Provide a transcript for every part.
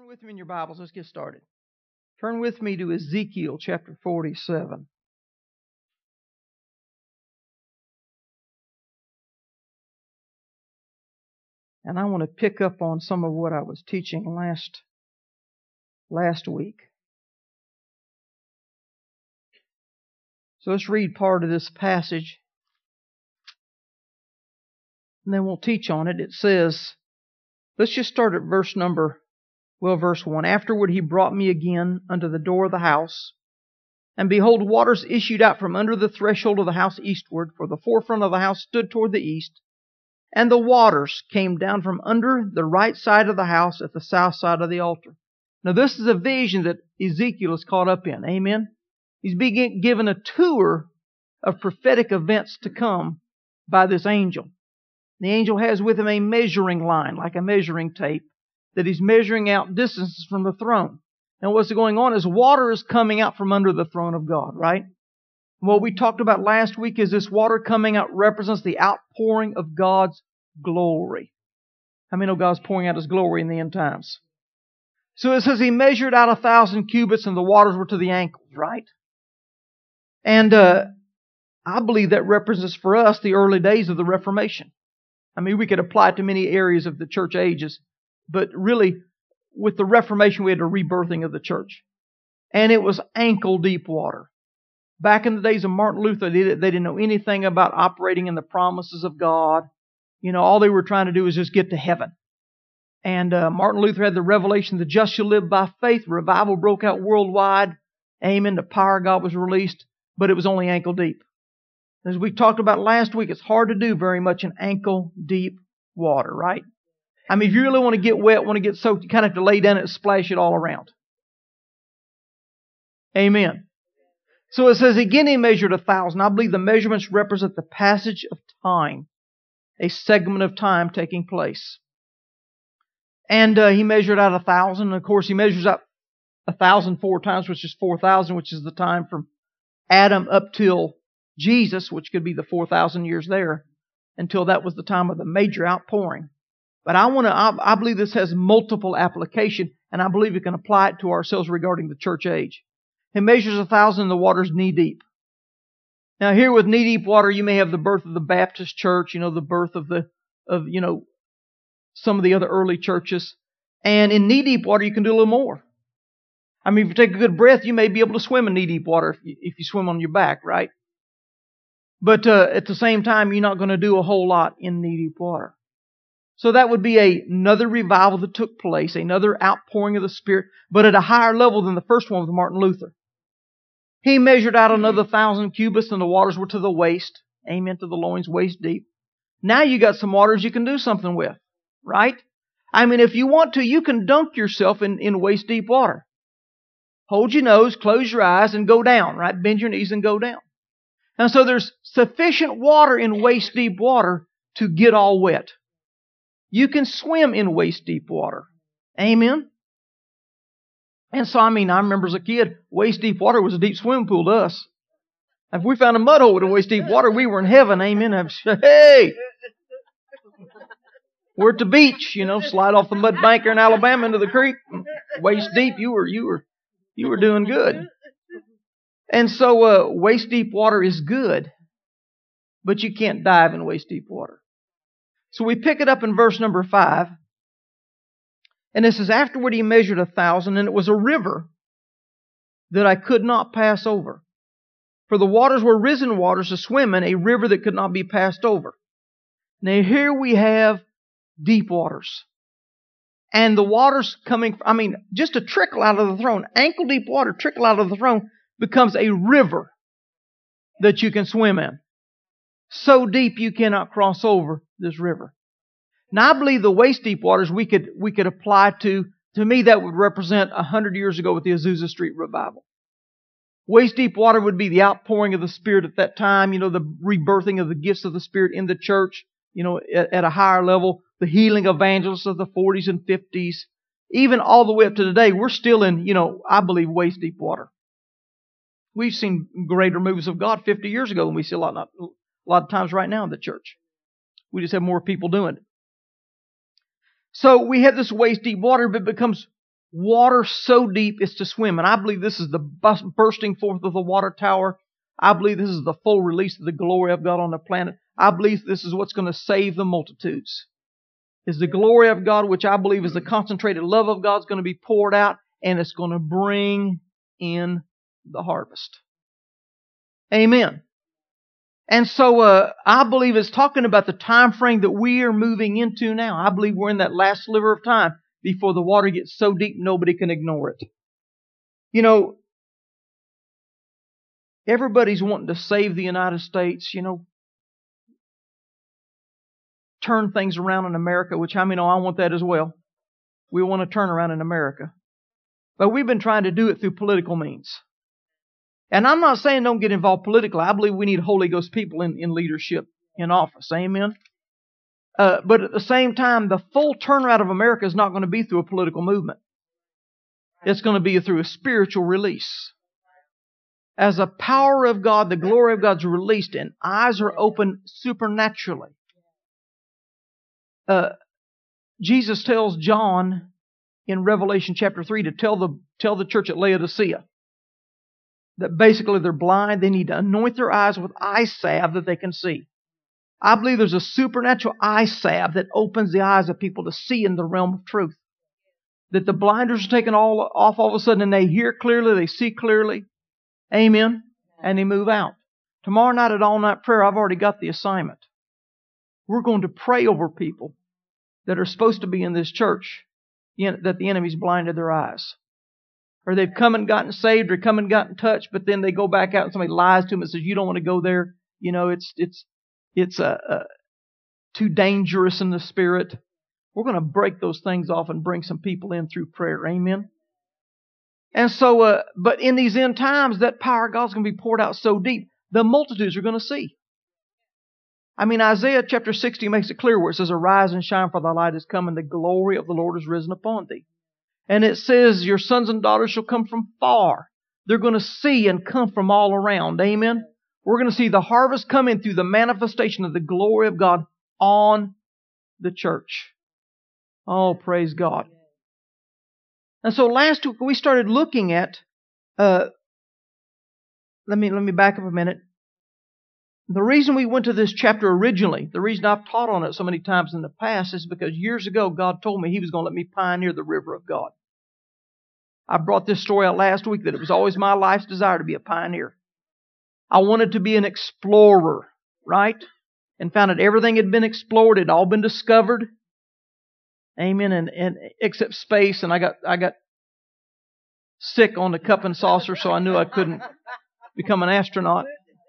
with me in your Bibles. Let's get started. Turn with me to Ezekiel chapter 47. And I want to pick up on some of what I was teaching last week. So let's read part of this passage, and then we'll teach on it. It says, let's just start at verse 1. Afterward he brought me again unto the door of the house, and behold, waters issued out from under the threshold of the house eastward, for the forefront of the house stood toward the east. And the waters came down from under the right side of the house at the south side of the altar. Now this is a vision that Ezekiel is caught up in. Amen? He's being given a tour of prophetic events to come by this angel. The angel has with him a measuring line, like a measuring tape, that he's measuring out distances from the throne. And what's going on is water is coming out from under the throne of God, right? What we talked about last week is this water coming out represents the outpouring of God's glory. How many know God's pouring out His glory in the end times? So it says He measured out 1,000 cubits and the waters were to the ankles, right? And I believe that represents for us the early days of the Reformation. I mean, we could apply it to many areas of the church ages, but really, with the Reformation, we had a rebirthing of the church. And it was ankle-deep water. Back in the days of Martin Luther, they didn't know anything about operating in the promises of God. You know, all they were trying to do was just get to heaven. And Martin Luther had the revelation, the just shall live by faith. Revival broke out worldwide. Amen. The power of God was released, but it was only ankle-deep. As we talked about last week, it's hard to do very much in ankle-deep water, right? I mean, if you really want to get wet, want to get soaked, you kind of have to lay down and splash it all around. Amen. So it says, again he measured 1,000. I believe the measurements represent the passage of time, a segment of time taking place. And he measured out 1,000. And of course, he measures out 1,000 4 times, which is 4,000, which is the time from Adam up till Jesus, which could be the 4,000 years there, until that was the time of the major outpouring. But I believe this has multiple application, and I believe we can apply it to ourselves regarding the church age. It measures 1,000 and the water's knee deep. Now here with knee deep water, you may have the birth of the Baptist church, the birth of some of the other early churches. And in knee deep water, you can do a little more. I mean, if you take a good breath, you may be able to swim in knee deep water if you swim on your back, right? But at the same time, you're not going to do a whole lot in knee deep water. So that would be another revival that took place, another outpouring of the Spirit, but at a higher level than the first one with Martin Luther. He measured out another 1,000 cubits and the waters were to the waist. Amen, to the loins, waist deep. Now you got some waters you can do something with, right? I mean, if you want to, you can dunk yourself in waist deep water. Hold your nose, close your eyes, and go down, right? Bend your knees and go down. And so there's sufficient water in waist deep water to get all wet. You can swim in waist deep water. Amen? And so, I remember as a kid, waist deep water was a deep swimming pool to us. If we found a mud hole with a waist deep water, we were in heaven. Amen? Hey! We're at the beach, slide off the mud banker in Alabama into the creek. Waist deep, you were doing good. And so, waist deep water is good, but you can't dive in waist deep water. So we pick it up in verse number 5. And it says, afterward he measured 1,000, and it was a river that I could not pass over. For the waters were risen waters to swim in, a river that could not be passed over. Now here we have deep waters. And the waters coming, just a trickle out of the throne, ankle deep water, trickle out of the throne, becomes a river that you can swim in. So deep you cannot cross over this river. Now I believe the waist deep waters we could apply to me that would represent 100 years ago with the Azusa Street revival. Waist deep water would be the outpouring of the Spirit at that time, the rebirthing of the gifts of the Spirit in the church, at a higher level, the healing evangelists of the 40s and 50s, even all the way up to today, we're still in, I believe, waist deep water. We've seen greater moves of God 50 years ago than we see a lot of times right now in the church. We just have more people doing it. So we have this waist deep water, but it becomes Water so deep it's to swim. And I believe this is the bursting forth of the water tower. I believe this is the full release of the glory of God on the planet. I believe this is what's going to save the multitudes. Is the glory of God, which I believe is the concentrated love of God, is going to be poured out, and it's going to bring in the harvest. Amen. And so I believe it's talking about the time frame that we are moving into now. I believe we're in that last sliver of time before the water gets so deep nobody can ignore it. You know, everybody's wanting to save the United States, turn things around in America, which I want that as well. We want to turn around in America. But we've been trying to do it through political means. And I'm not saying don't get involved politically. I believe we need Holy Ghost people in leadership, in office. Amen? But at the same time, the full turnaround of America is not going to be through a political movement. It's going to be through a spiritual release. As the power of God, the glory of God is released and eyes are opened supernaturally. Jesus tells John in Revelation chapter 3 to tell the church at Laodicea that basically they're blind. They need to anoint their eyes with eye salve that they can see. I believe there's a supernatural eye salve that opens the eyes of people to see in the realm of truth. That the blinders are taken off all of a sudden and they hear clearly, they see clearly. Amen. And they move out. Tomorrow night at all night prayer, I've already got the assignment. We're going to pray over people that are supposed to be in this church, that the enemy's blinded their eyes. Or they've come and gotten saved or come and gotten touched, but then they go back out and somebody lies to them and says, you don't want to go there. It's too dangerous in the spirit. We're going to break those things off and bring some people in through prayer. Amen. And so, but in these end times, that power of God's going to be poured out so deep, the multitudes are going to see. Isaiah chapter 60 makes it clear where it says, arise and shine, for thy light is come, and the glory of the Lord is risen upon thee. And it says, your sons and daughters shall come from far. They're going to see and come from all around. Amen. We're going to see the harvest come in through the manifestation of the glory of God on the church. Oh, praise God. And so last week we started looking at, let me back up a minute. The reason we went to this chapter originally, the reason I've taught on it so many times in the past is because years ago God told me He was going to let me pioneer the river of God. I brought this story out last week that it was always my life's desire to be a pioneer. I wanted to be an explorer, right? And found that everything had been explored, it had all been discovered. Amen. And except space, and I got sick on the cup and saucer, so I knew I couldn't become an astronaut.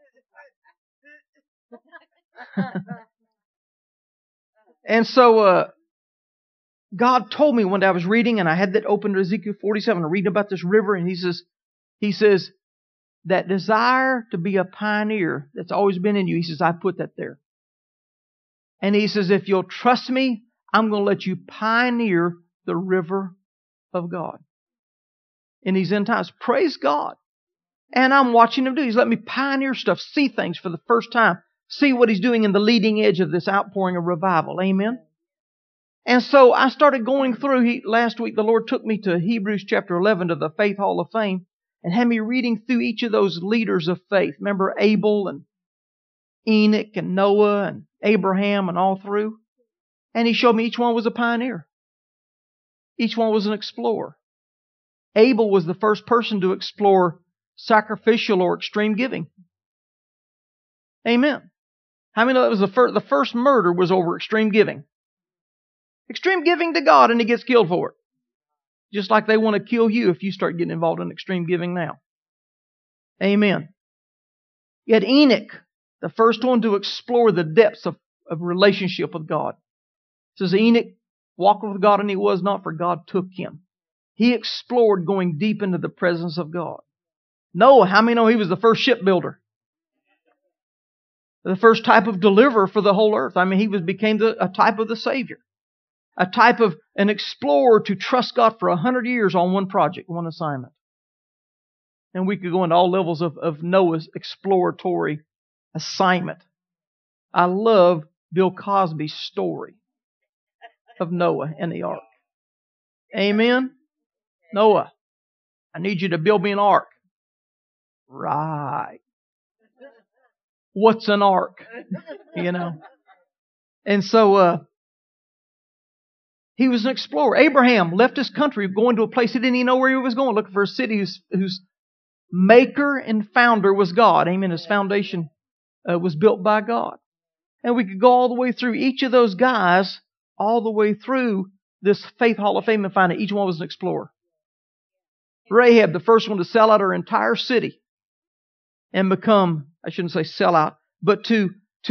And so God told me one day I was reading, and I had that open to Ezekiel 47, reading about this river, and He says, that desire to be a pioneer that's always been in you, He says, I put that there. And He says, if you'll trust me, I'm going to let you pioneer the river of God in these end times. Praise God. And I'm watching Him do. He's letting me pioneer stuff, see things for the first time, see what He's doing in the leading edge of this outpouring of revival. Amen. And so I started going through, last week the Lord took me to Hebrews chapter 11 to the Faith Hall of Fame and had me reading through each of those leaders of faith. Remember Abel and Enoch and Noah and Abraham and all through? And He showed me each one was a pioneer. Each one was an explorer. Abel was the first person to explore sacrificial or extreme giving. Amen. How many know that was the first murder was over extreme giving? Extreme giving to God, and he gets killed for it. Just like they want to kill you if you start getting involved in extreme giving now. Amen. Yet Enoch, the first one to explore the depths of relationship with God. It says Enoch walked with God and he was not, for God took him. He explored going deep into the presence of God. Noah, how many know he was the first shipbuilder? The first type of deliverer for the whole earth. He became a type of the Savior. A type of an explorer to trust God for 100 years on one project, one assignment. And we could go into all levels of Noah's exploratory assignment. I love Bill Cosby's story of Noah and the ark. Amen. Noah, I need you to build me an ark. Right. What's an ark? You know? And so, he was an explorer. Abraham left his country, going to a place he didn't even know where he was going, looking for a city whose maker and founder was God. Amen. His foundation was built by God. And we could go all the way through each of those guys, all the way through this Faith Hall of Fame and find that each one was an explorer. Rahab, the first one to sell out her entire city and become, I shouldn't say sell out, but to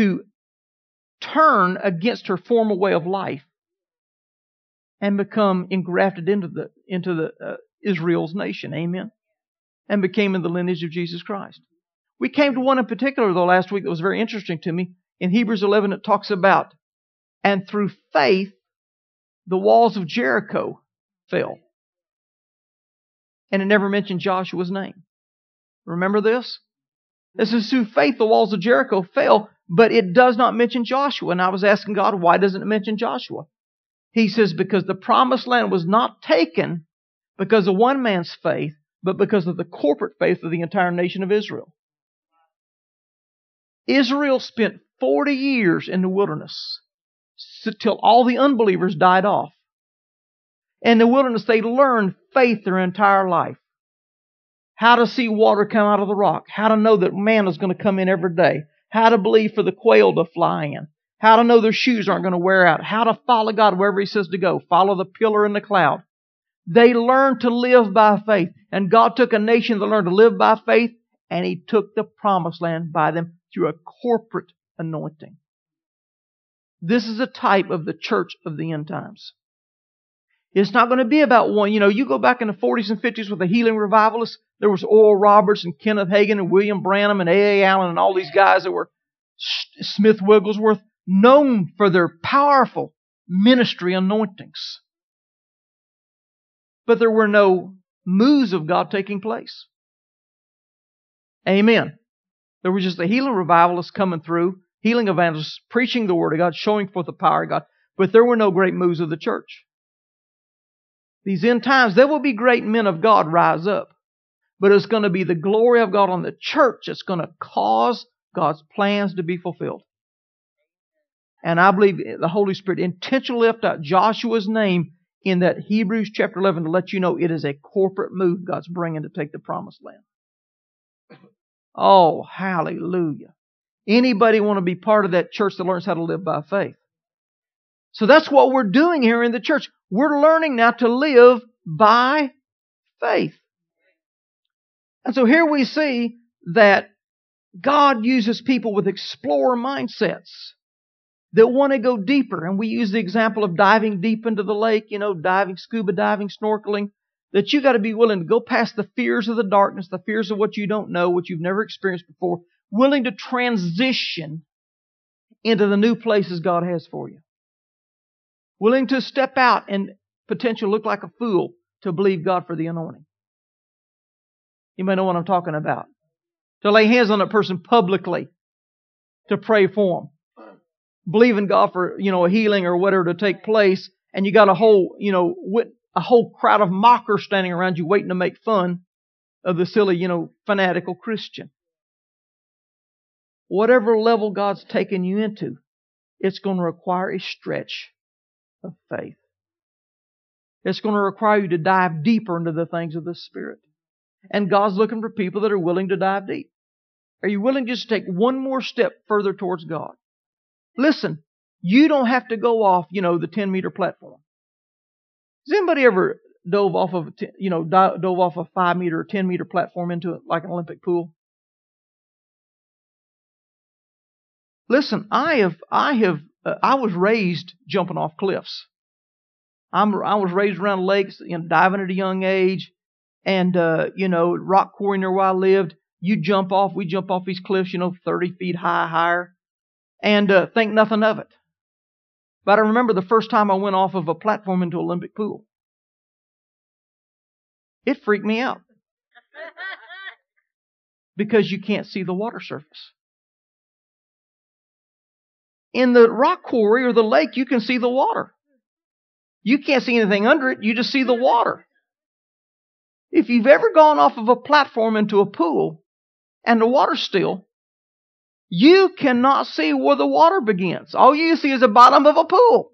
turn against her former way of life and become engrafted into the Israel's nation. Amen. And became in the lineage of Jesus Christ. We came to one in particular, though, last week that was very interesting to me. In Hebrews 11, it talks about, and through faith, the walls of Jericho fell. And it never mentioned Joshua's name. Remember this? This is through faith, the walls of Jericho fell, but it does not mention Joshua. And I was asking God, why doesn't it mention Joshua? He says, because the promised land was not taken because of one man's faith, but because of the corporate faith of the entire nation of Israel. Israel spent 40 years in the wilderness till all the unbelievers died off. In the wilderness, they learned faith their entire life. How to see water come out of the rock. How to know that manna is going to come in every day. How to believe for the quail to fly in. How to know their shoes aren't going to wear out. How to follow God wherever He says to go. Follow the pillar in the cloud. They learned to live by faith. And God took a nation that learned to live by faith, and He took the promised land by them through a corporate anointing. This is a type of the church of the end times. It's not going to be about one. You know, you go back in the 40s and 50s with the healing revivalists. There was Oral Roberts and Kenneth Hagin and William Branham and A.A. Allen and all these guys that were Smith Wigglesworth, known for their powerful ministry anointings. But there were no moves of God taking place. Amen. There was just the healing revivalists coming through, healing evangelists, preaching the Word of God, showing forth the power of God. But there were no great moves of the church. These end times, there will be great men of God rise up. But it's going to be the glory of God on the church that's going to cause God's plans to be fulfilled. And I believe the Holy Spirit intentionally left out Joshua's name in that Hebrews chapter 11 to let you know it is a corporate move God's bringing to take the promised land. Oh, hallelujah. Anybody want to be part of that church that learns how to live by faith? So that's what we're doing here in the church. We're learning now to live by faith. And so here we see that God uses people with explorer mindsets that want to go deeper. And we use the example of diving deep into the lake, diving, scuba diving, snorkeling, that you got to be willing to go past the fears of the darkness, the fears of what you don't know, what you've never experienced before, willing to transition into the new places God has for you. Willing to step out and potentially look like a fool to believe God for the anointing. You may know what I'm talking about. To lay hands on a person publicly to pray for them. Believing God for, a healing or whatever to take place, and you got a whole crowd of mockers standing around you waiting to make fun of the silly, fanatical Christian. Whatever level God's taken you into, it's going to require a stretch of faith. It's going to require you to dive deeper into the things of the Spirit. And God's looking for people that are willing to dive deep. Are you willing just to take one more step further towards God? Listen, you don't have to go off, the 10-meter platform. Has anybody ever dove off of a 5-meter or 10-meter platform into it like an Olympic pool? Listen, I was raised jumping off cliffs. I was raised around lakes, diving at a young age, and rock quarry near where I lived. We jump off these cliffs, 30 feet higher, and think nothing of it. But I remember the first time I went off of a platform into an Olympic pool. It freaked me out. Because you can't see the water surface. In the rock quarry or the lake, you can see the water. You can't see anything under it, you just see the water. If you've ever gone off of a platform into a pool and the water's still, you cannot see where the water begins. All you see is the bottom of a pool.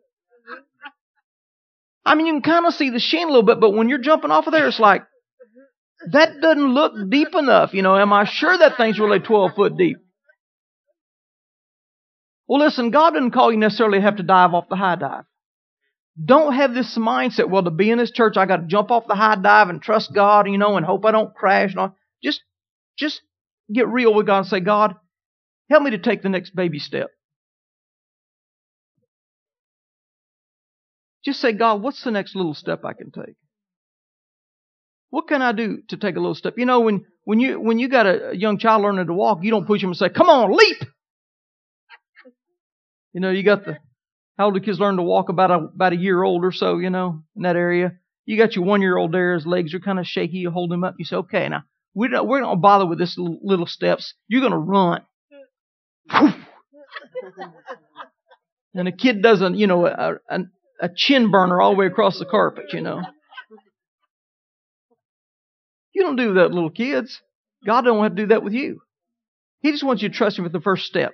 I mean, you can kind of see the sheen a little bit, but when you're jumping off of there, it's like, that doesn't look deep enough. Am I sure that thing's really 12 foot deep? Well, listen, God doesn't call you necessarily to have to dive off the high dive. Don't have this mindset, well, to be in this church, I got to jump off the high dive and trust God, and hope I don't crash. And all. Just get real with God and say, God, help me to take the next baby step. Just say, God, what's the next little step I can take? What can I do to take a little step? When you got a young child learning to walk, you don't push him and say, come on, leap. You got how old do kids learn to walk? About a year old or so, in that area. You got your 1-year-old there, his legs are kind of shaky. You hold him up. You say, okay, now we're not going to bother with this little steps. You're going to run. And a kid does a chin burner all the way across the carpet, You don't do that, little kids. God don't have to do that with you. He just wants you to trust Him with the first step.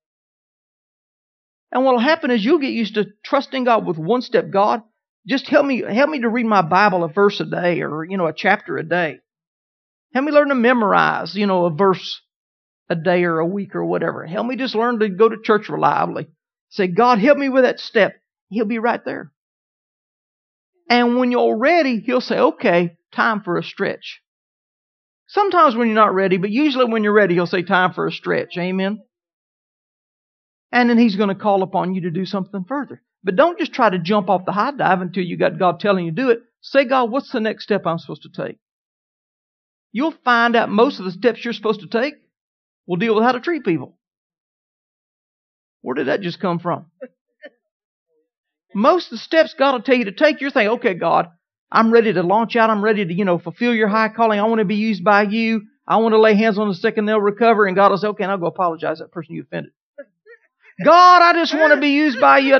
And what will happen is you'll get used to trusting God with one step. God, just help me to read my Bible a verse a day, or a chapter a day. Help me learn to memorize, a verse a day or a week or whatever. Help me just learn to go to church reliably. Say, God, help me with that step. He'll be right there. And when you're ready, He'll say, okay, time for a stretch. Sometimes when you're not ready, but usually when you're ready, He'll say, time for a stretch. Amen? And then He's going to call upon you to do something further. But don't just try to jump off the high dive until you got God telling you to do it. Say, God, what's the next step I'm supposed to take? You'll find out most of the steps you're supposed to take will deal with how to treat people. Where did that just come from? Most of the steps God will tell you to take, you're thinking, okay, God, I'm ready to launch out. I'm ready to, fulfill your high calling. I want to be used by you. I want to lay hands on the sick and they'll recover. And God will say, okay, and I'll go apologize to that person you offended. God, I just want to be used by you.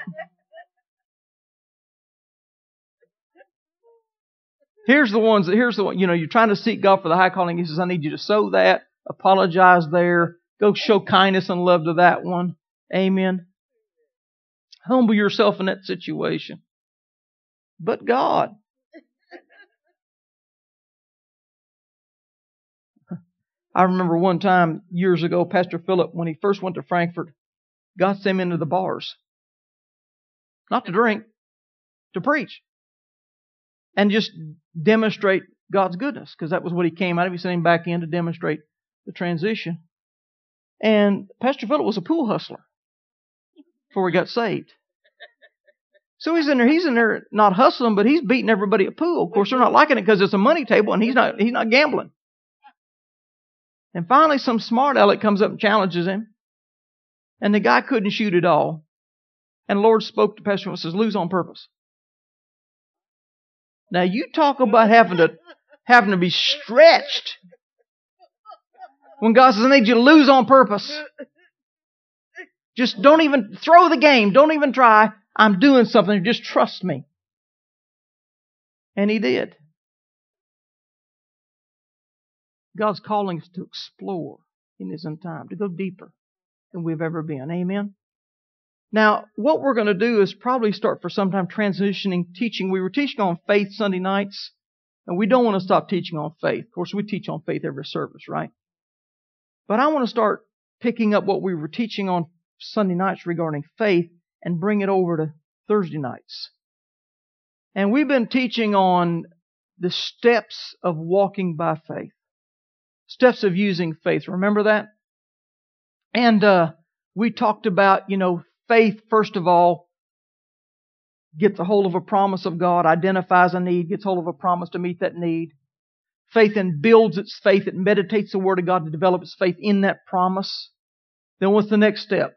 Here's the one, you're trying to seek God for the high calling. He says, I need you to sow that, apologize there, go show kindness and love to that one. Amen. Humble yourself in that situation. But God. I remember one time years ago, Pastor Philip, when he first went to Frankfurt, God sent him into the bars. Not to drink, to preach. And just demonstrate God's goodness, because that was what he came out of. He sent him back in to demonstrate the transition. And Pastor Philip was a pool hustler before he got saved. So he's in there not hustling, but he's beating everybody at pool. Of course, they're not liking it because it's a money table and he's not gambling. And finally, some smart aleck comes up and challenges him. And the guy couldn't shoot at all. And the Lord spoke to Pastor and says, lose on purpose. Now you talk about having to be stretched. When God says, I need you to lose on purpose. Just don't even throw the game. Don't even try. I'm doing something. Just trust me. And he did. God's calling us to explore in His own time, to go deeper than we've ever been. Amen? Now, what we're going to do is probably start for some time transitioning teaching. We were teaching on faith Sunday nights, and we don't want to stop teaching on faith. Of course, we teach on faith every service, right? But I want to start picking up what we were teaching on Sunday nights regarding faith and bring it over to Thursday nights. And we've been teaching on the steps of walking by faith. Steps of using faith. Remember that? And we talked about, faith, first of all, gets a hold of a promise of God, identifies a need, gets hold of a promise to meet that need. Faith then builds its faith. It meditates the Word of God to develop its faith in that promise. Then what's the next step?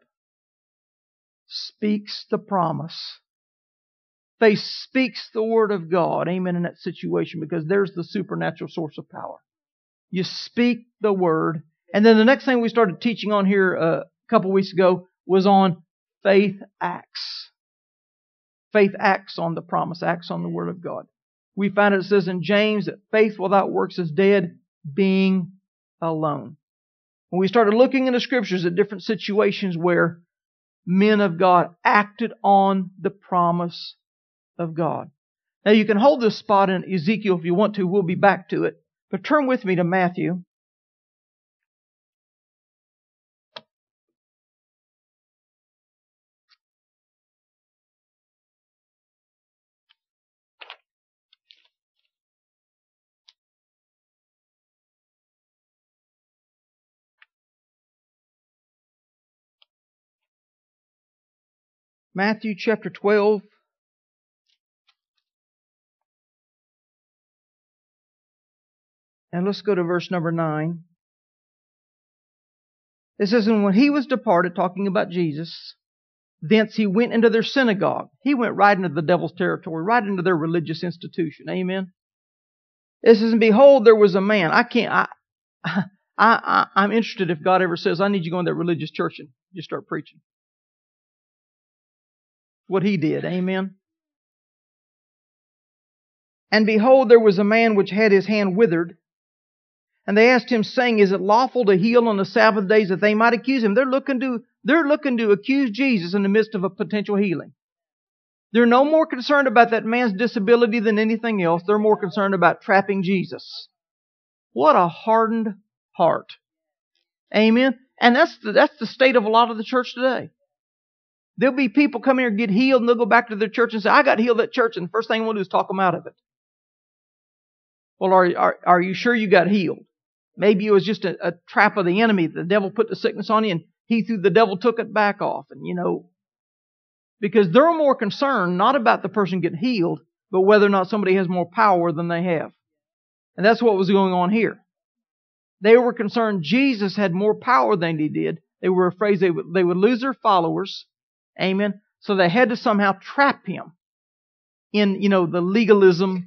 Speaks the promise. Faith speaks the Word of God. Amen. In that situation, because there's the supernatural source of power. You speak the Word. And then the next thing we started teaching on here a couple weeks ago was on faith acts. Faith acts on the promise, acts on the Word of God. We find it says in James that faith without works is dead, being alone. When we started looking in the Scriptures at different situations where men of God acted on the promise of God. Now you can hold this spot in Ezekiel if you want to. We'll be back to it. But turn with me to Matthew. Matthew chapter 12. And let's go to verse number 9. It says, and when he was departed, talking about Jesus, thence he went into their synagogue. He went right into the devil's territory, right into their religious institution. Amen. It says, and behold, there was a man. I'm interested if God ever says, I need you to go in that religious church and just start preaching. What he did. Amen. And behold, there was a man which had his hand withered. And they asked him, saying, is it lawful to heal on the Sabbath days, that they might accuse him? They're looking to accuse Jesus in the midst of a potential healing. They're no more concerned about that man's disability than anything else. They're more concerned about trapping Jesus. What a hardened heart. Amen. And that's the state of a lot of the church today. There'll be people come here and get healed, and they'll go back to their church and say, I got healed at church, and the first thing we'll do is talk them out of it. Well, are you sure you got healed? Maybe it was just a trap of the enemy. The devil put the sickness on you, and the devil took it back off. And because they're more concerned not about the person getting healed, but whether or not somebody has more power than they have. And that's what was going on here. They were concerned Jesus had more power than he did. They were afraid they would lose their followers. Amen. So they had to somehow trap him in, the legalism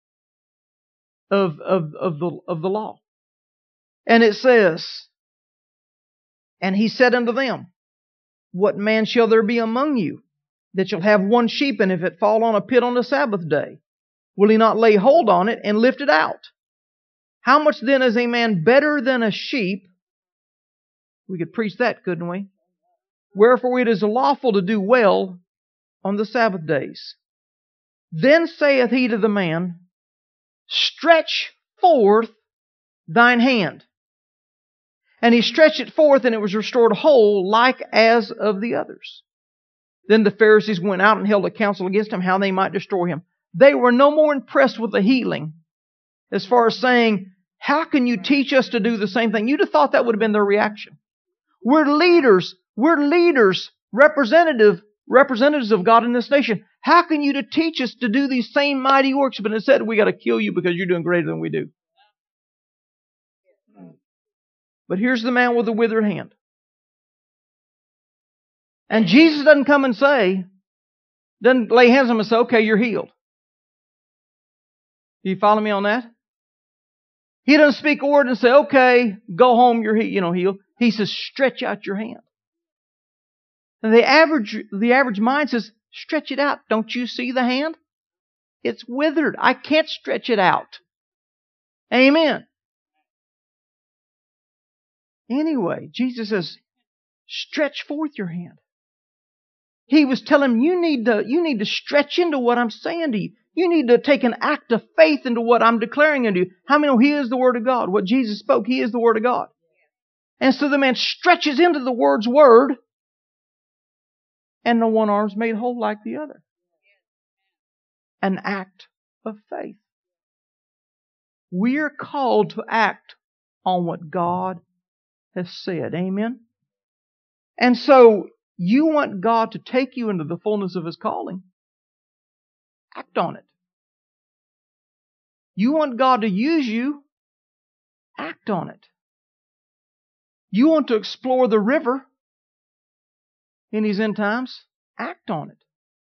of the law. And it says, and he said unto them, what man shall there be among you that shall have one sheep, and if it fall on a pit on the Sabbath day, will he not lay hold on it and lift it out? How much then is a man better than a sheep? We could preach that, couldn't we? Wherefore it is lawful to do well on the Sabbath days. Then saith he to the man, stretch forth thine hand. And he stretched it forth, and it was restored whole, like as of the others. Then the Pharisees went out and held a council against him, how they might destroy him. They were no more impressed with the healing, as far as saying, how can you teach us to do the same thing? You'd have thought that would have been their reaction. We're leaders, representatives of God in this nation. How can you to teach us to do these same mighty works? But instead, we got to kill you because you're doing greater than we do. But here's the man with the withered hand. And Jesus doesn't come and doesn't lay hands on him and say, okay, you're healed. Do you follow me on that? He doesn't speak a word and say, okay, go home, you're healed. He says, stretch out your hand. And the average mind says, stretch it out. Don't you see the hand? It's withered. I can't stretch it out. Amen. Anyway, Jesus says, stretch forth your hand. He was telling him, you need to stretch into what I'm saying to you. You need to take an act of faith into what I'm declaring unto you. How many know He is the Word of God? What Jesus spoke, He is the Word of God. And so the man stretches into the Word's word, and the one arm's made whole like the other. An act of faith. We're called to act on what God has said. Amen? And so, you want God to take you into the fullness of His calling. Act on it. You want God to use you. Act on it. You want to explore the river in these end times. Act on it.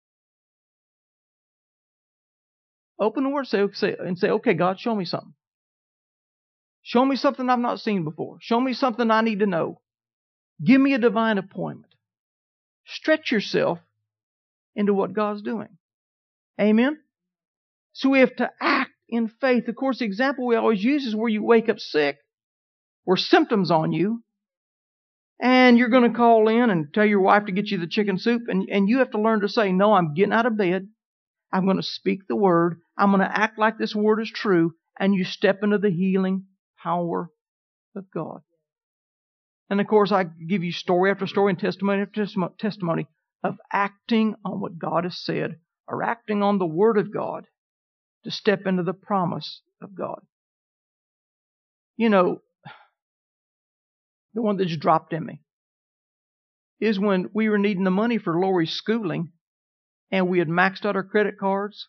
Open the Word and say, okay, God, show me something. Show me something I've not seen before. Show me something I need to know. Give me a divine appointment. Stretch yourself into what God's doing. Amen? So we have to act in faith. Of course, the example we always use is where you wake up sick or symptoms on you, and you're going to call in and tell your wife to get you the chicken soup, and you have to learn to say, no, I'm getting out of bed. I'm going to speak the word. I'm going to act like this word is true, and you step into the healing power of God. And of course, I give you story after story and testimony after testimony of acting on what God has said, or acting on the word of God to step into the promise of God. You know, the one that just dropped in me is when we were needing the money for Lori's schooling, and we had maxed out our credit cards.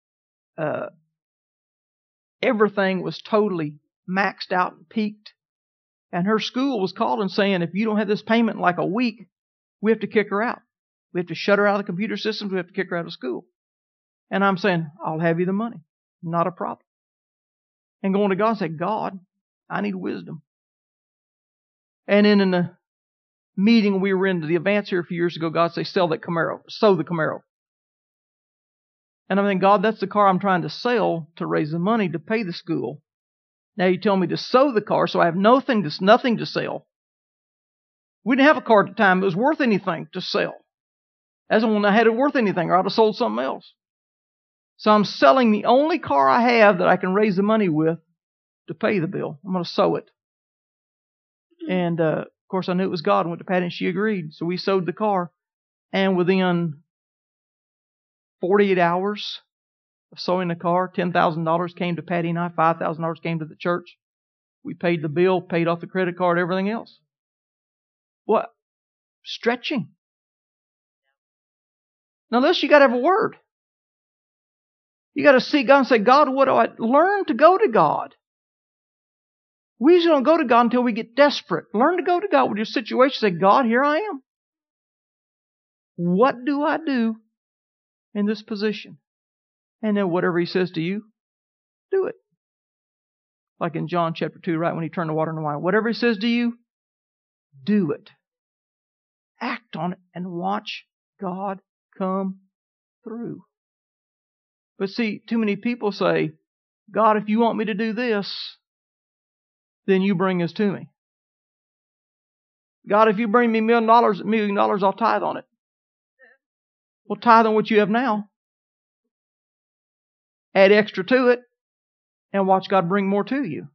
Everything was totally maxed out and peaked. And her school was calling saying, if you don't have this payment in like a week, we have to kick her out. We have to shut her out of the computer systems. We have to kick her out of school. And I'm saying, I'll have you the money. Not a problem. And going to God and say, God, I need wisdom. And then in the meeting we were in, the advance here a few years ago, God said, sow the Camaro. And I'm thinking, God, that's the car I'm trying to sell to raise the money to pay the school. Now you tell me to sow the car, so I have nothing to sell. We didn't have a car at the time that was worth anything to sell. As when I had it worth anything, or I'd have sold something else. So I'm selling the only car I have that I can raise the money with to pay the bill. I'm going to sow it. And of course, I knew it was God. I went to Patty and she agreed. So we sowed the car. And within 48 hours of sowing the car, $10,000 came to Patty and I. $5,000 came to the church. We paid the bill, paid off the credit card, everything else. What? Stretching. Now listen, you got to have a word. You got to seek God and say, God, what do I learn to go to God? We just don't go to God until we get desperate. Learn to go to God with your situation. Say, God, here I am. What do I do in this position? And then whatever He says to you, do it. Like in John chapter 2, right when He turned the water into wine. Whatever He says to you, do it. Act on it and watch God come through. But see, too many people say, God, if you want me to do this, then you bring this to me. God, if you bring me $1 million, I'll tithe on it. Well, tithe on what you have now. Add extra to it and watch God bring more to you.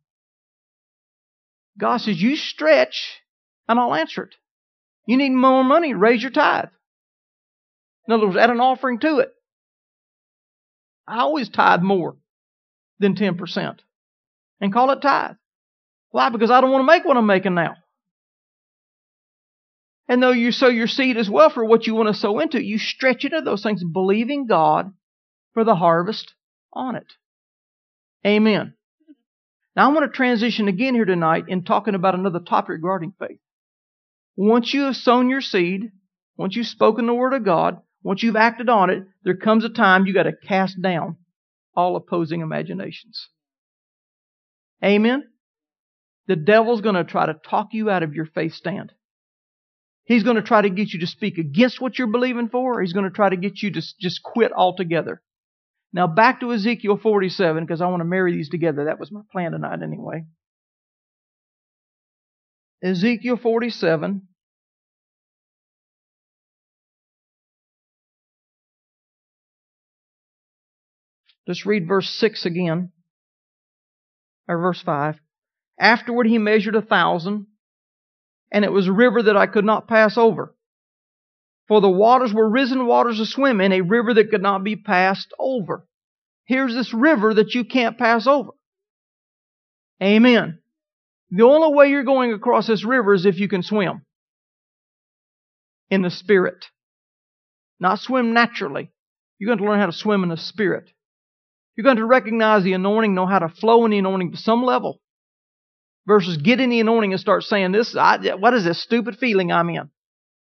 God says, you stretch and I'll answer it. You need more money, raise your tithe. In other words, add an offering to it. I always tithe more than 10% and call it tithe. Why? Because I don't want to make what I'm making now. And though you sow your seed as well for what you want to sow into, you stretch into those things, believing God for the harvest on it. Amen. Now I want to transition again here tonight in talking about another topic regarding faith. Once you have sown your seed, once you've spoken the word of God, once you've acted on it, there comes a time you got to cast down all opposing imaginations. Amen. The devil's going to try to talk you out of your faith stand. He's going to try to get you to speak against what you're believing for, or he's going to try to get you to just quit altogether. Now back to Ezekiel 47, because I want to marry these together. That was my plan tonight anyway. Ezekiel 47. Let's read verse 6 again. Or verse 5. Afterward he measured 1,000, and it was a river that I could not pass over. For the waters were risen waters to swim in, a river that could not be passed over. Here's this river that you can't pass over. Amen. The only way you're going across this river is if you can swim in the Spirit. Not swim naturally. You're going to learn how to swim in the Spirit. You're going to recognize the anointing, know how to flow in the anointing to some level. Versus get in the anointing and start saying, what is this stupid feeling I'm in?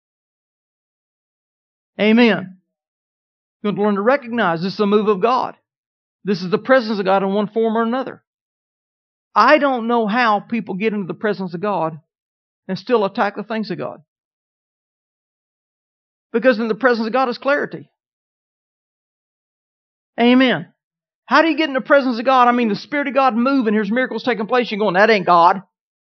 Amen. You're going to learn to recognize this is a move of God. This is the presence of God in one form or another. I don't know how people get into the presence of God and still attack the things of God. Because in the presence of God is clarity. Amen. How do you get in the presence of God? I mean, the Spirit of God moving. Here's miracles taking place. You're going, that ain't God.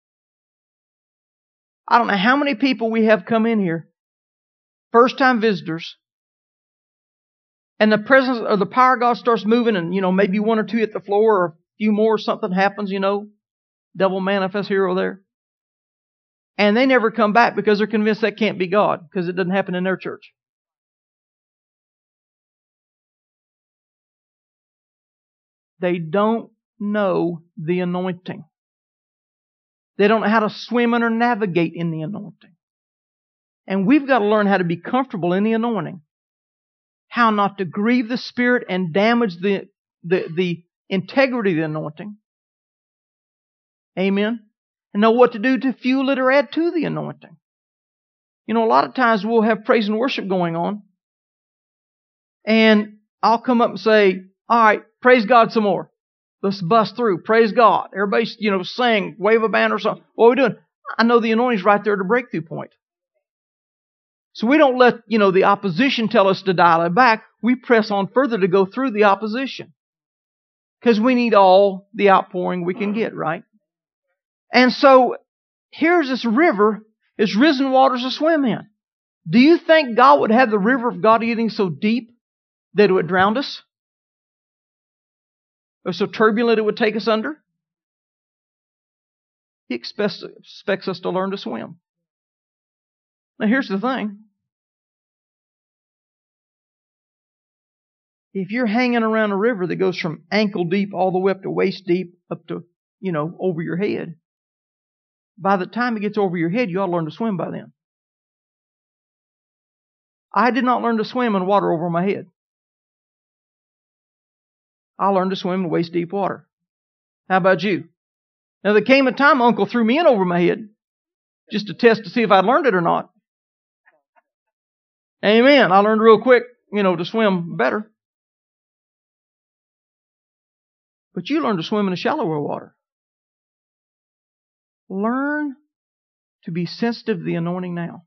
I don't know how many people we have come in here, first-time visitors, and the presence or the power of God starts moving, and maybe one or two hit the floor, or a few more, something happens. Devil manifests here or there, and they never come back because they're convinced that can't be God because it doesn't happen in their church. They don't know the anointing. They don't know how to swim in or navigate in the anointing. And we've got to learn how to be comfortable in the anointing. How not to grieve the Spirit and damage the integrity of the anointing. Amen. And know what to do to fuel it or add to the anointing. A lot of times we'll have praise and worship going on. And I'll come up and say, all right, praise God some more. Let's bust through. Praise God. Everybody's, sing, wave a banner or something. What are we doing? I know the anointing's right there at the breakthrough point. So we don't let, the opposition tell us to dial it back. We press on further to go through the opposition. Because we need all the outpouring we can get, right? And so, here's this river. It's risen waters to swim in. Do you think God would have the river of God getting so deep that it would drown us? Or so turbulent it would take us under? He expects us to learn to swim. Now here's the thing. If you're hanging around a river that goes from ankle deep all the way up to waist deep, up to, over your head, by the time it gets over your head, you ought to learn to swim by then. I did not learn to swim in water over my head. I learned to swim in waist deep water. How about you? Now there came a time my uncle threw me in over my head just to test to see if I'd learned it or not. Amen. I learned real quick, to swim better. But you learn to swim in the shallower water. Learn to be sensitive to the anointing now.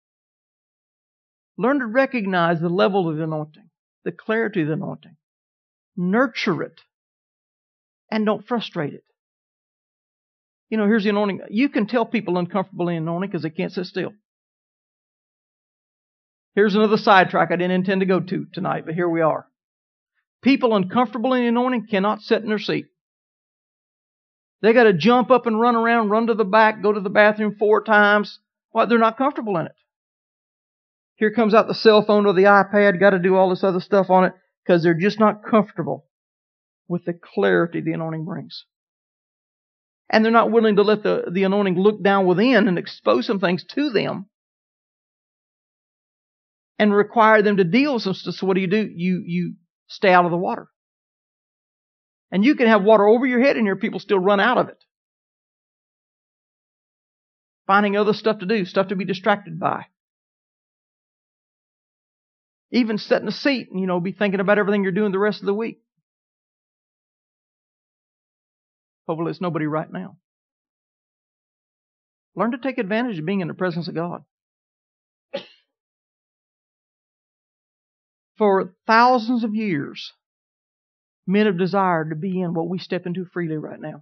Learn to recognize the level of the anointing, the clarity of the anointing. Nurture it. And don't frustrate it. Here's the anointing. You can tell people uncomfortable in the anointing because they can't sit still. Here's another sidetrack I didn't intend to go to tonight, but here we are. People uncomfortable in the anointing cannot sit in their seat. They got to jump up and run around, run to the back, go to the bathroom 4 times. Why? They're not comfortable in it. Here comes out the cell phone or the iPad, got to do all this other stuff on it because they're just not comfortable with the clarity the anointing brings. And they're not willing to let the anointing look down within and expose some things to them and require them to deal with some stuff. So what do? You stay out of the water. And you can have water over your head and your people still run out of it. Finding other stuff to do, stuff to be distracted by. Even sit in a seat and, be thinking about everything you're doing the rest of the week. Hopefully it's nobody right now. Learn to take advantage of being in the presence of God. For thousands of years, men have desired to be in what we step into freely right now.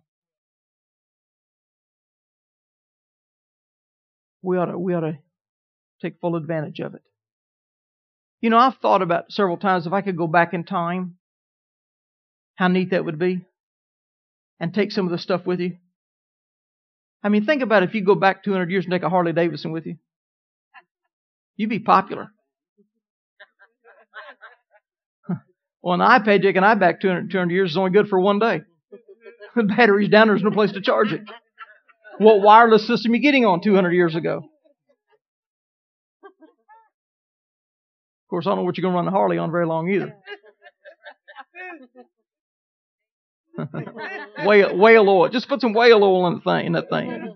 We ought to take full advantage of it. I've thought about several times if I could go back in time, how neat that would be, and take some of the stuff with you. I mean, think about it, if you go back 200 years and take a Harley Davidson with you. You'd be popular. Well, an iPad taking I back 200 years is only good for one day. The battery's down, there's no place to charge it. What wireless system are you getting on 200 years ago? Of course, I don't know what you're going to run the Harley on very long either. Whale oil. Just put some whale oil in that thing.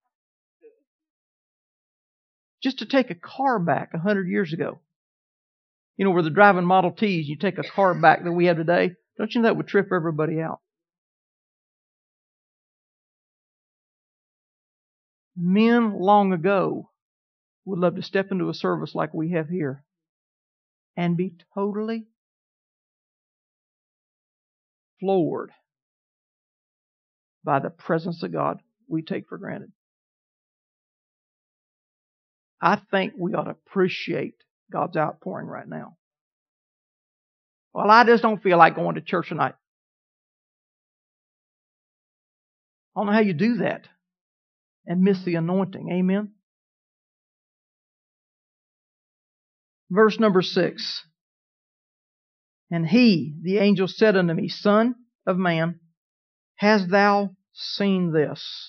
Just to take a car back 100 years ago. Where they're driving Model Ts, you take a car back that we have today. Don't you know that would trip everybody out? Men long ago would love to step into a service like we have here and be totally floored by the presence of God we take for granted. I think we ought to appreciate God's outpouring right now. Well, I just don't feel like going to church tonight. I don't know how you do that and miss the anointing. Amen? Verse number 6. And he, the angel, said unto me, Son of man, hast thou seen this?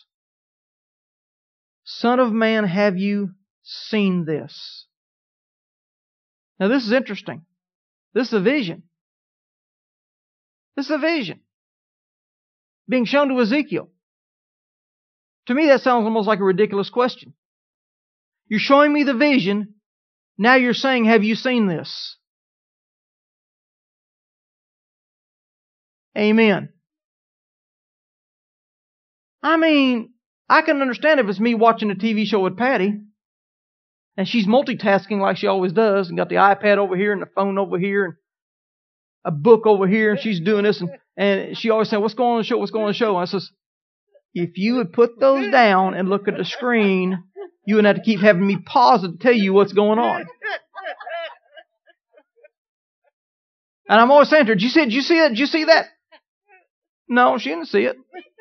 Son of man, have you seen this? Now this is interesting. This is a vision. This is a vision being shown to Ezekiel. To me, that sounds almost like a ridiculous question. You're showing me the vision. Now you're saying, have you seen this? Amen. I mean, I can understand if it's me watching a TV show with Patty, and she's multitasking like she always does, and got the iPad over here and the phone over here, and a book over here, and she's doing this, and she always says, what's going on in the show? What's going on in the show? And I says, if you would put those down and look at the screen, you wouldn't have to keep having me pause and tell you what's going on. And I'm always saying to her, did you see it? Did you see it? Did you see that? No, she didn't see it.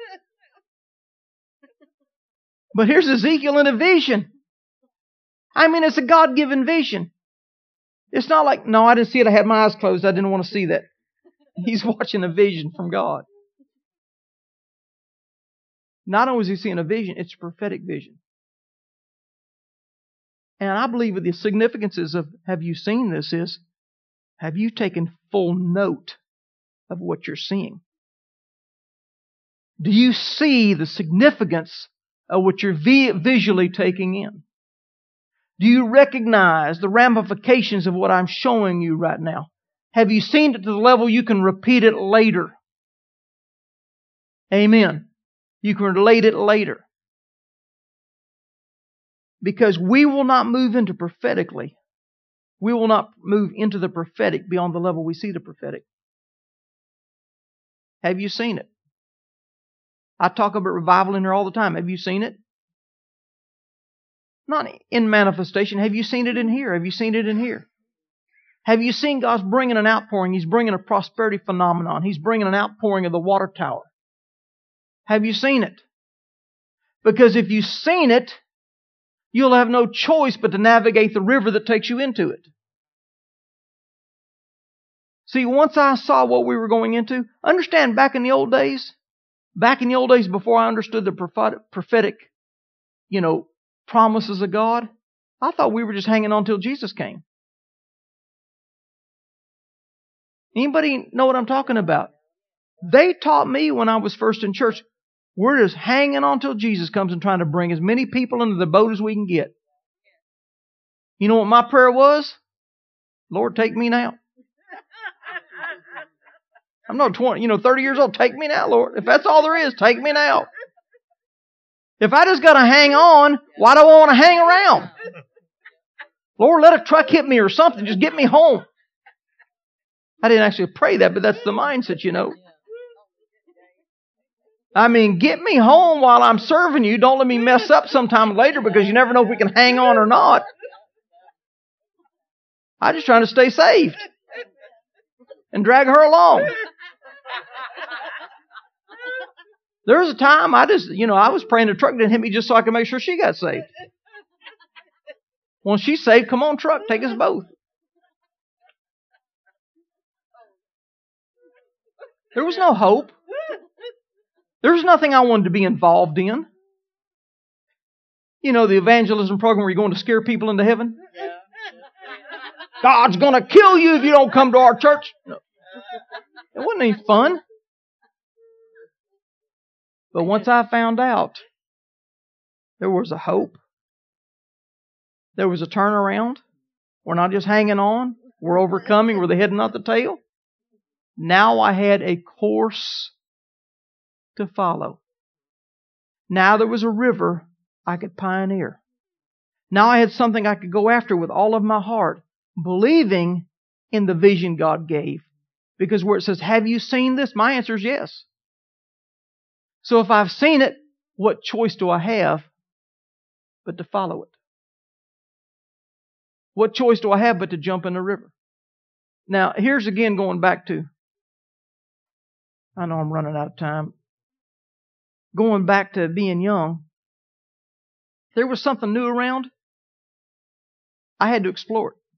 But here's Ezekiel in a vision. I mean, it's a God-given vision. It's not like, no, I didn't see it. I had my eyes closed. I didn't want to see that. He's watching a vision from God. Not only is he seeing a vision, it's a prophetic vision. And I believe that the significances of have you seen this is, have you taken full note of what you're seeing? Do you see the significance of what you're visually taking in? Do you recognize the ramifications of what I'm showing you right now? Have you seen it to the level you can repeat it later? Amen. You can relate it later. Because we will not move into prophetically. We will not move into the prophetic beyond the level we see the prophetic. Have you seen it? I talk about revival in here all the time. Have you seen it? Not in manifestation. Have you seen it in here? Have you seen it in here? Have you seen God's bringing an outpouring? He's bringing a prosperity phenomenon. He's bringing an outpouring of the water tower. Have you seen it? Because if you've seen it, you'll have no choice but to navigate the river that takes you into it. See, once I saw what we were going into, understand back in the old days before I understood the prophetic, promises of God, I thought we were just hanging on till Jesus came. Anybody know what I'm talking about? They taught me when I was first in church, we're just hanging on till Jesus comes and trying to bring as many people into the boat as we can get. You know what my prayer was? Lord, take me now. I'm not 30 years old. Take me now, Lord. If that's all there is, take me now. If I just got to hang on, why do I want to hang around? Lord, let a truck hit me or something. Just get me home. I didn't actually pray that, but that's the mindset, I mean, get me home while I'm serving you. Don't let me mess up sometime later because you never know if we can hang on or not. I'm just trying to stay saved and drag her along. There was a time I was praying the truck didn't hit me just so I could make sure she got saved. Once she's saved, come on, truck, take us both. There was no hope. There was nothing I wanted to be involved in. The evangelism program where you're going to scare people into heaven? God's going to kill you if you don't come to our church. No. It wasn't any fun. But once I found out, there was a hope. There was a turnaround. We're not just hanging on. We're overcoming. We're the head and not the tail. Now I had a course to follow. Now there was a river I could pioneer. Now I had something I could go after with all of my heart, believing in the vision God gave, Because where it says, have you seen this? My answer is yes. So if I've seen it, what choice do I have but to follow it? What choice do I have but to jump in the river? Now, here's again going back to, I know I'm running out of time. Going back to being young, if there was something new around, I had to explore it.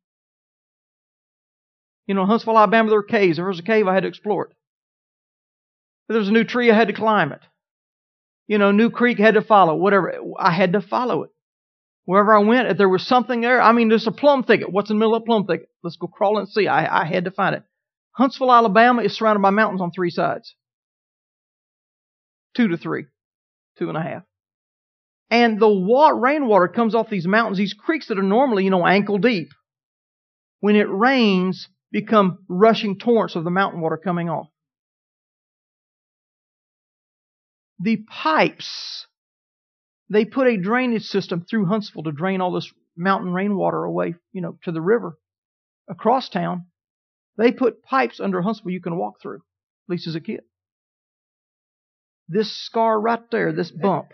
You know, in Huntsville, Alabama, there were caves. If there was a cave, I had to explore it. If there was a new tree, I had to climb it. You know, new creek, I had to follow. Whatever, I had to follow it. Wherever I went, if there was something there, I mean, there's a plum thicket. What's in the middle of a plum thicket? Let's go crawl and see. I had to find it. Huntsville, Alabama is surrounded by mountains on 3 sides. 2 to 3. 2.5. And the rainwater comes off these mountains, these creeks that are normally, ankle deep. When it rains, become rushing torrents of the mountain water coming off. The pipes, they put a drainage system through Huntsville to drain all this mountain rainwater away, to the river. Across town, they put pipes under Huntsville you can walk through, at least as a kid. This scar right there, this bump,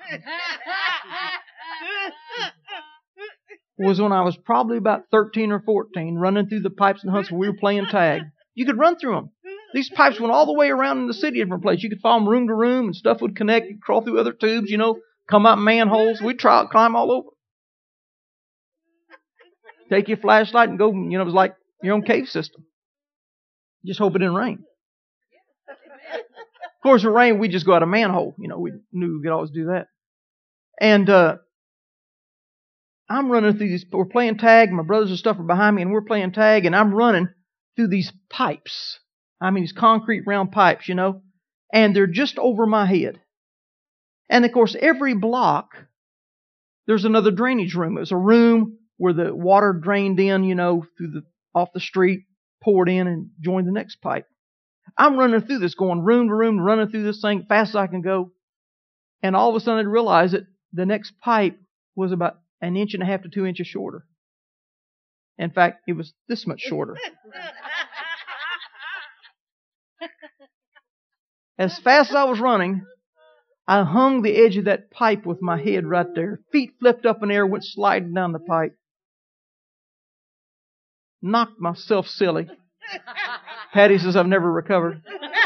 was when I was probably about 13 or 14, running through the pipes in Huntsville. We were playing tag. You could run through them. These pipes went all the way around in the city, different places. You could follow them room to room, and stuff would connect. You'd crawl through other tubes, come out manholes. We'd climb all over. Take your flashlight and go, it was like your own cave system. Just hope it didn't rain. Of course, if it rained, we'd just go out a manhole. We knew we could always do that. And I'm running through these. We're playing tag. My brothers and stuff are behind me, and we're playing tag, and I'm running through these pipes. I mean, these concrete round pipes, and they're just over my head. And of course, every block, there's another drainage room. It's a room where the water drained in, off the street, poured in, and joined the next pipe. I'm running through this, going room to room, running through this thing fast as I can go. And all of a sudden I realized that the next pipe was about 1.5 to 2 inches shorter. In fact, it was this much shorter. As fast as I was running, I hung the edge of that pipe with my head right there. Feet flipped up in the air, went sliding down the pipe. Knocked myself silly. Patty says I've never recovered.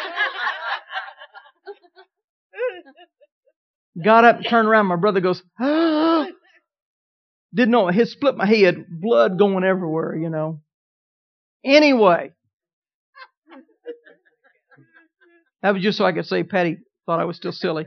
Got up and turned around. My brother goes, ah! Didn't know. It split my head. Blood going everywhere, Anyway. That was just so I could say Patty thought I was still silly.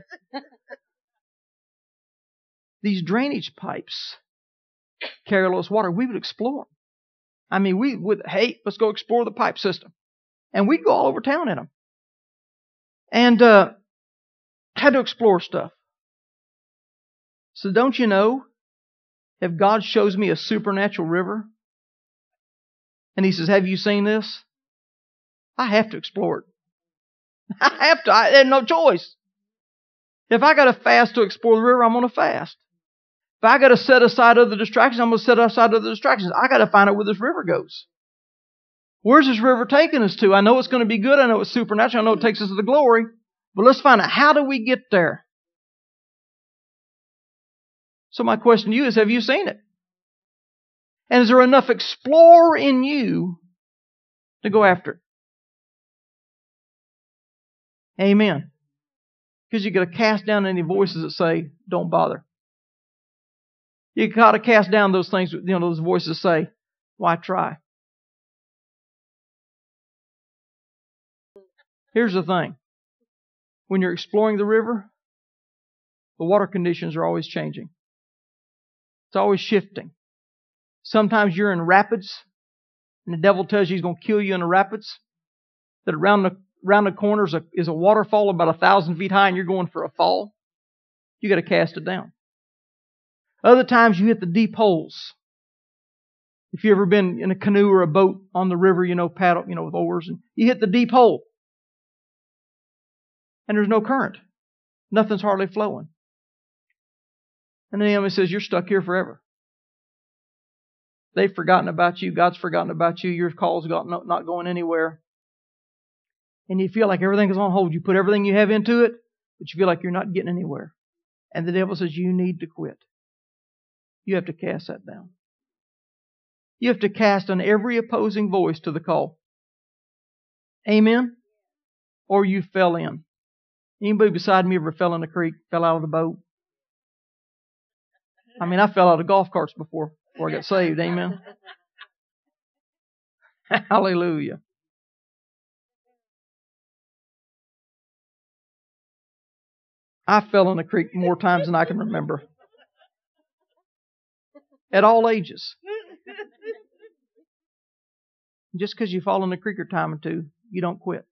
These drainage pipes carry all this water. We would explore them. I mean, we would, hey, let's go explore the pipe system. And we'd go all over town in them. And had to explore stuff. So don't you know, if God shows me a supernatural river, and He says, have you seen this? I have to explore it. I have to. I have no choice. If I got to fast to explore the river, I'm going to fast. If I got to set aside other distractions, I'm going to set aside other distractions. I got to find out where this river goes. Where's this river taking us to? I know it's going to be good. I know it's supernatural. I know it takes us to the glory. But let's find out, how do we get there? So my question to you is, have you seen it? And is there enough explorer in you to go after it? Amen. Because you got to cast down any voices that say, don't bother. You got to cast down those things, those voices that say, why try? Here's the thing. When you're exploring the river, the water conditions are always changing. It's always shifting. Sometimes you're in rapids, and the devil tells you he's going to kill you in the rapids. That around the corner is a waterfall about 1,000 feet high, and you're going for a fall. You got to cast it down. Other times you hit the deep holes. If you've ever been in a canoe or a boat on the river, paddle, with oars, and you hit the deep hole. And there's no current. Nothing's hardly flowing. And the enemy says, you're stuck here forever. They've forgotten about you. God's forgotten about you. Your call's not going anywhere. And you feel like everything is on hold. You put everything you have into it, but you feel like you're not getting anywhere. And the devil says you need to quit. You have to cast that down. You have to cast on every opposing voice to the call. Amen? Or you fell in. Anybody beside me ever fell in a creek, fell out of the boat? I mean, I fell out of golf carts before I got saved. Amen? Hallelujah. I fell in a creek more times than I can remember. At all ages. Just because you fall in a creek a time or two, you don't quit.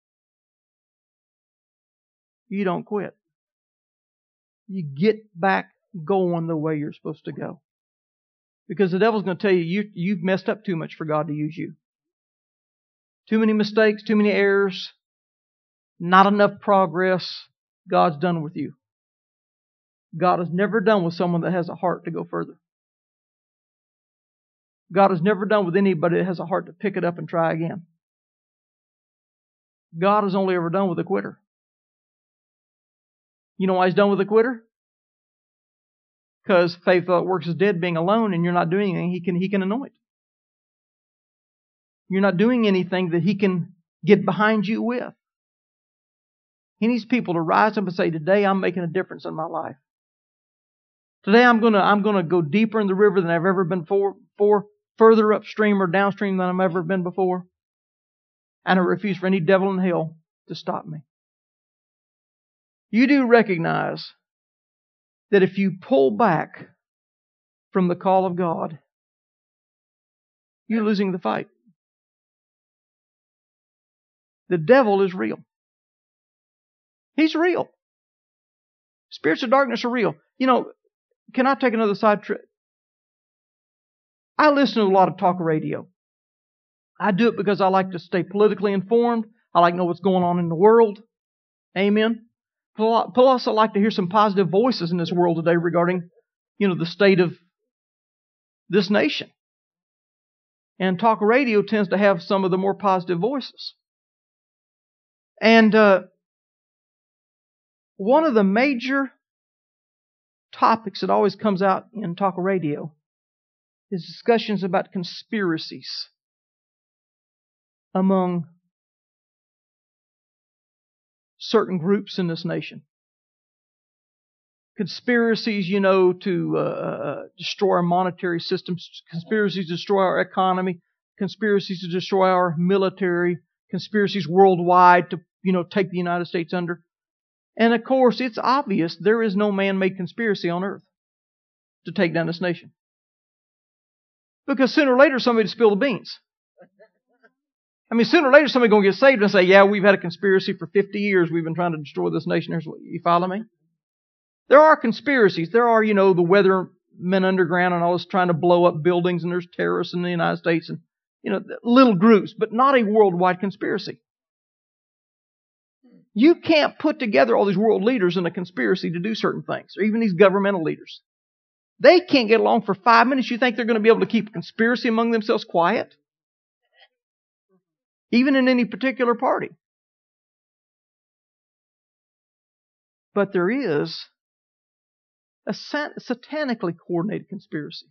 You don't quit. You get back going the way you're supposed to go. Because the devil's going to tell you, you've messed up too much for God to use you. Too many mistakes, too many errors, not enough progress. God's done with you. God is never done with someone that has a heart to go further. God is never done with anybody that has a heart to pick it up and try again. God is only ever done with a quitter. You know why He's done with a quitter? Because faith without works is dead, being alone, and you're not doing anything He can anoint. You're not doing anything that He can get behind you with. He needs people to rise up and say, today I'm making a difference in my life. Today I'm gonna go deeper in the river than I've ever been before, further upstream or downstream than I've ever been before. And I refuse for any devil in hell to stop me. You do recognize that if you pull back from the call of God, you're losing the fight. The devil is real. He's real. Spirits of darkness are real. You know, can I take another side trip? I listen to a lot of talk radio. I do it because I like to stay politically informed. I like to know what's going on in the world. Amen. Plus, I like to hear some positive voices in this world today regarding, the state of this nation. And talk radio tends to have some of the more positive voices. And one of the major topics that always comes out in talk radio is discussions about conspiracies among certain groups in this nation. Conspiracies, to destroy our monetary systems, conspiracies to destroy our economy, conspiracies to destroy our military, conspiracies worldwide to, take the United States under. And of course, it's obvious there is no man-made conspiracy on earth to take down this nation. Because sooner or later somebody will spill the beans. I mean, sooner or later somebody's going to get saved and say, yeah, we've had a conspiracy for 50 years. We've been trying to destroy this nation. You follow me? There are conspiracies. There are, the Weathermen Underground and all this trying to blow up buildings, and there's terrorists in the United States and, little groups, but not a worldwide conspiracy. You can't put together all these world leaders in a conspiracy to do certain things, or even these governmental leaders. They can't get along for 5 minutes. You think they're going to be able to keep a conspiracy among themselves quiet? Even in any particular party. But there is a satanically coordinated conspiracy.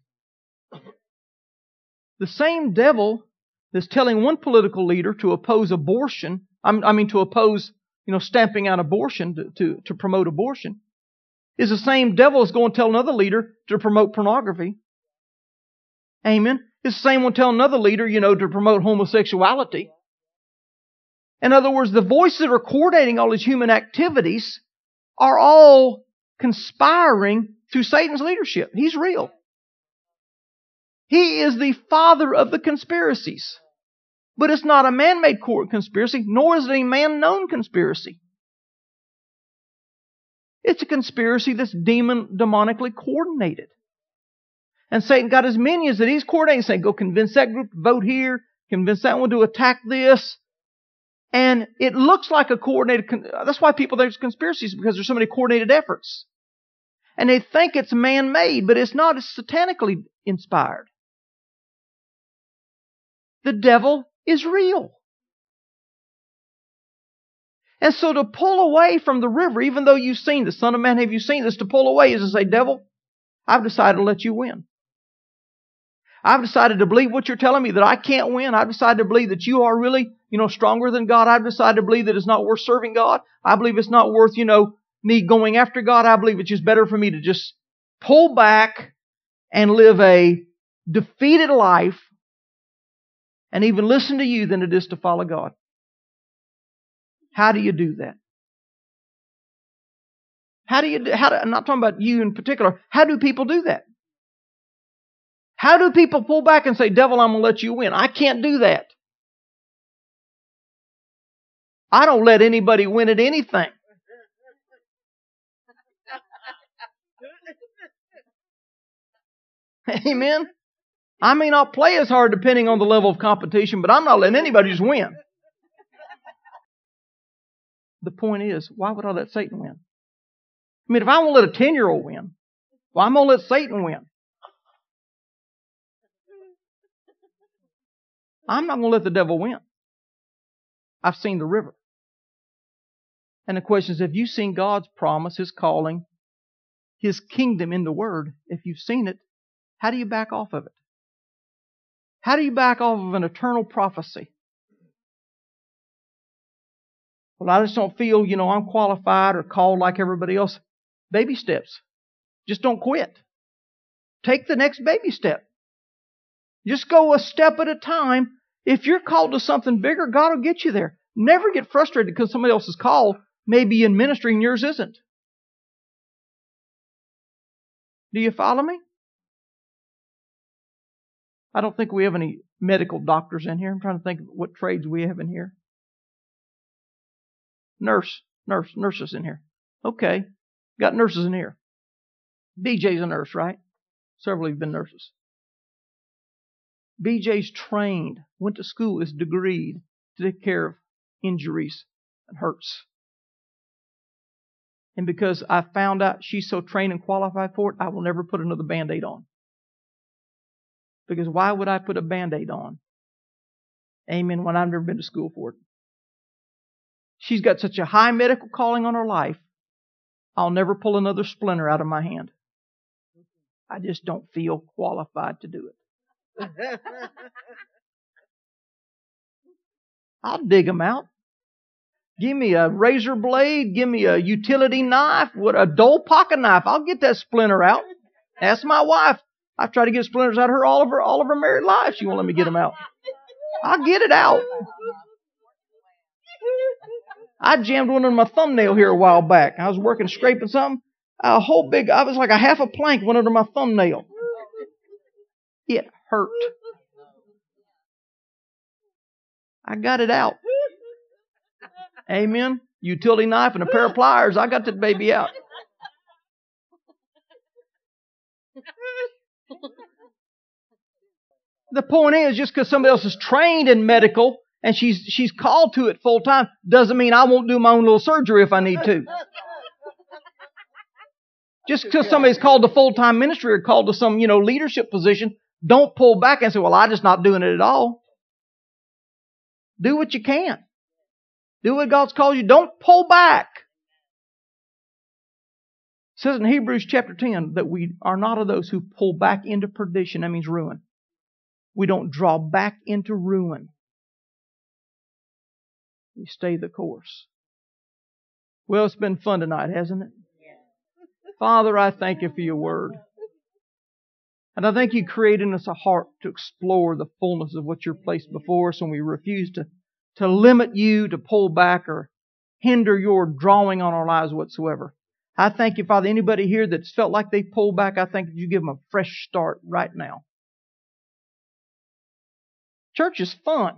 The same devil that's telling one political leader to oppose abortion, to oppose, stamping out abortion, to promote abortion, is the same devil that's going to tell another leader to promote pornography. Amen. It's the same one telling another leader, to promote homosexuality. In other words, the voices that are coordinating all these human activities are all conspiring through Satan's leadership. He's real. He is the father of the conspiracies. But it's not a man-made conspiracy, nor is it a man-known conspiracy. It's a conspiracy that's demonically coordinated. And Satan got his minions that he's coordinating, saying, go convince that group to vote here, convince that one to attack this. And it looks like a coordinated... That's why people think it's conspiracies, because there's so many coordinated efforts. And they think it's man-made, but it's not. It's satanically inspired. The devil is real. And so to pull away from the river, even though you've seen this, Son of Man, have you seen this? To pull away is to say, devil, I've decided to let you win. I've decided to believe what you're telling me, that I can't win. I've decided to believe that you are really, stronger than God. I've decided to believe that it's not worth serving God. I believe it's not worth, me going after God. I believe it's just better for me to just pull back and live a defeated life and even listen to you than it is to follow God. How do you do that? I'm not talking about you in particular. How do people do that? How do people pull back and say, devil, I'm going to let you win? I can't do that. I don't let anybody win at anything. Amen? I may not play as hard depending on the level of competition, but I'm not letting anybody just win. The point is, why would I let Satan win? I mean, if I won't let a 10-year-old win, well, I'm going to let Satan win. I'm not going to let the devil win. I've seen the river. And the question is, have you seen God's promise, His calling, His kingdom in the Word? If you've seen it, how do you back off of it? How do you back off of an eternal prophecy? Well, I just don't feel, I'm qualified or called like everybody else. Baby steps. Just don't quit. Take the next baby step. Just go a step at a time. If you're called to something bigger, God will get you there. Never get frustrated because somebody else is called, maybe in ministry and yours isn't. Do you follow me? I don't think we have any medical doctors in here. I'm trying to think of what trades we have in here. Nurses in here. Okay. Got nurses in here. BJ's a nurse, right? Several of you have been nurses. BJ's trained, went to school, is degreed to take care of injuries and hurts. And because I found out she's so trained and qualified for it, I will never put another Band-Aid on. Because why would I put a Band-Aid on? Amen, when I've never been to school for it. She's got such a high medical calling on her life, I'll never pull another splinter out of my hand. I just don't feel qualified to do it. I'll dig them out. Give me a razor blade. Give me a utility knife. A dull pocket knife. I'll get that splinter out. Ask my wife. I've tried to get splinters out of her all of her married life. She won't let me get them out. I'll get it out. I jammed one on my thumbnail here a while back. I was working, scraping something. I was like a half a plank went under my thumbnail. It hurt. I got it out. Amen. Utility knife and a pair of pliers. I got that baby out. The point is, just because somebody else is trained in medical and she's called to it full time, doesn't mean I won't do my own little surgery if I need to. Just because somebody's called to full-time ministry or called to some, leadership position, don't pull back and say, well, I'm just not doing it at all. Do what you can. Do what God's called you. Don't pull back. It says in Hebrews chapter 10 that we are not of those who pull back into perdition. That means ruin. We don't draw back into ruin. We stay the course. Well, it's been fun tonight, hasn't it? Father, I thank you for your word. And I thank you created in us a heart to explore the fullness of what you're placed before us, and we refuse to limit you, to pull back or hinder your drawing on our lives whatsoever. I thank you, Father, anybody here that's felt like they pulled back, I thank that you give them a fresh start right now. Church is fun.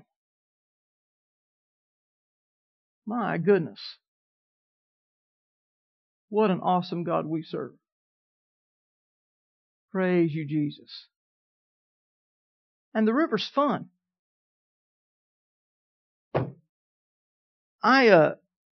My goodness. What an awesome God we serve. Praise you, Jesus. And the river's fun. I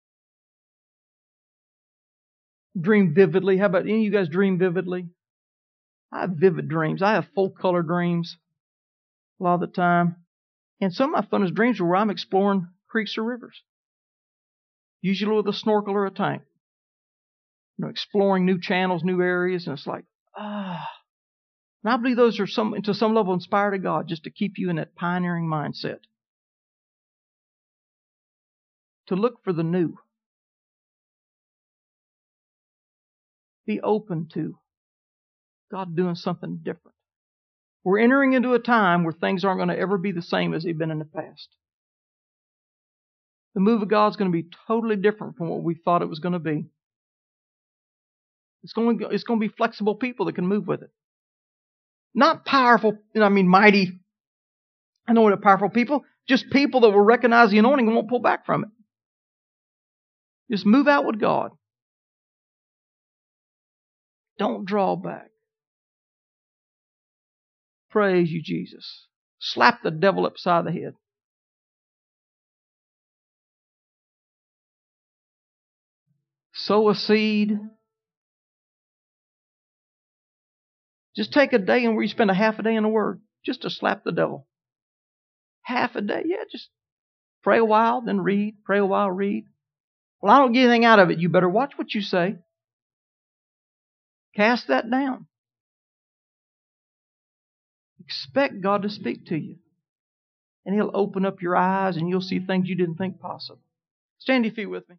dream vividly. How about any of you guys dream vividly? I have vivid dreams. I have full color dreams a lot of the time. And some of my funnest dreams are where I'm exploring creeks or rivers. usually with a snorkel or a tank. Exploring new channels, new areas, and it's like, And I believe those are to some level inspired of God just to keep you in that pioneering mindset. To look for the new. Be open to God doing something different. We're entering into a time where things aren't going to ever be the same as they've been in the past. The move of God's going to be totally different from what we thought it was going to be. It's going to be flexible people that can move with it. Not powerful, mighty, powerful people. Just people that will recognize the anointing and won't pull back from it. Just move out with God. Don't draw back. Praise you, Jesus. Slap the devil upside the head. Sow a seed. Just take a day and where you spend a half a day in the Word, just to slap the devil. Half a day, just pray a while, then read. Pray a while, read. Well, I don't get anything out of it. You better watch what you say. Cast that down. Expect God to speak to you. And He'll open up your eyes and you'll see things you didn't think possible. Stand to your feet with me.